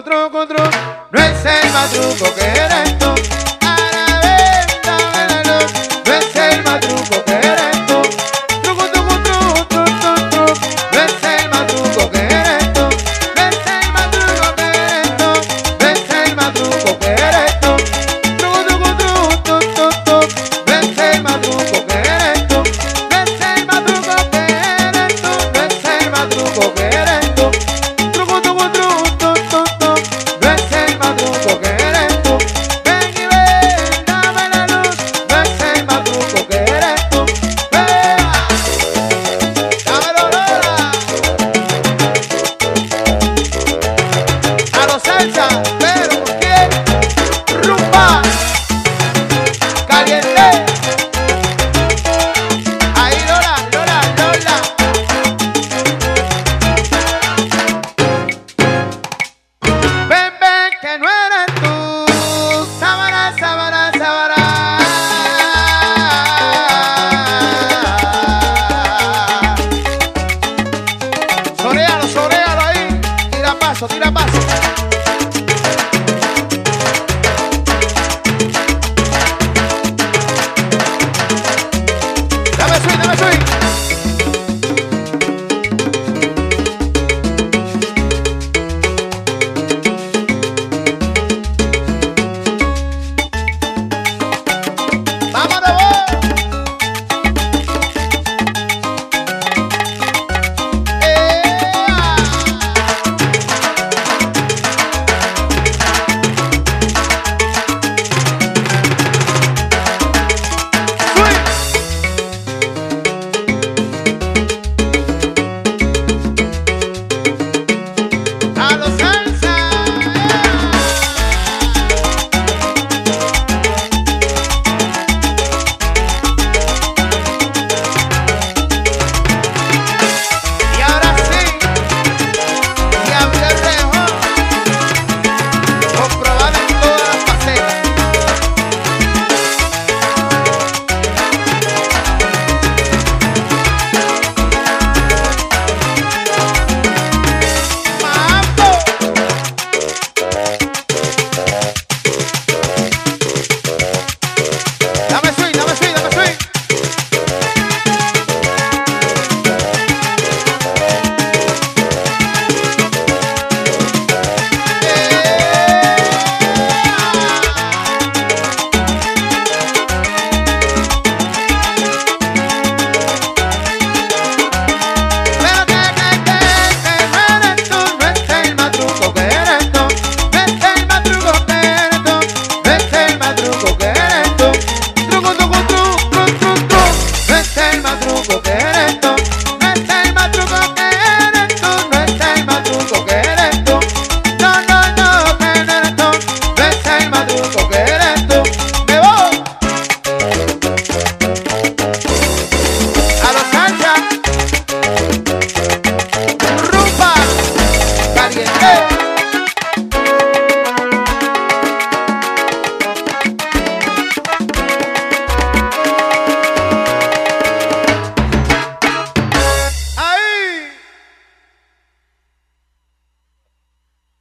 truco, truco. No es el más truco que eres tú. Ahora ven, dame la luz. No es el más truco que eres tú. Truco, truco, truco, truco, truco. No es el más truco que eres tú. No es el más truco que eres tú. No es el más truco que eres tú. Truco, truco, truco, truco, truco. No es el más truco que eres tú. No es el más truco que eres tú. No es el más truco que eres tú. Truco, truco, truco, truco, truco. No es el más truco que eres tú. Ven y ven, dame la luz. No es el más truco que eres tú. ¡Vea! ¡Dámelo, Lola! A los salsa, pero ¿por qué? Rumba caliente. Ahí, Lola, Lola, Lola. Ven, ven, que no es